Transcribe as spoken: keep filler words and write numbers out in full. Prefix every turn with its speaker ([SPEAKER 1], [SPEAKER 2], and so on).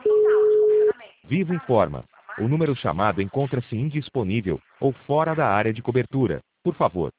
[SPEAKER 1] Vivo informa. O número chamado encontra-se indisponível ou fora da área de cobertura. Por favor,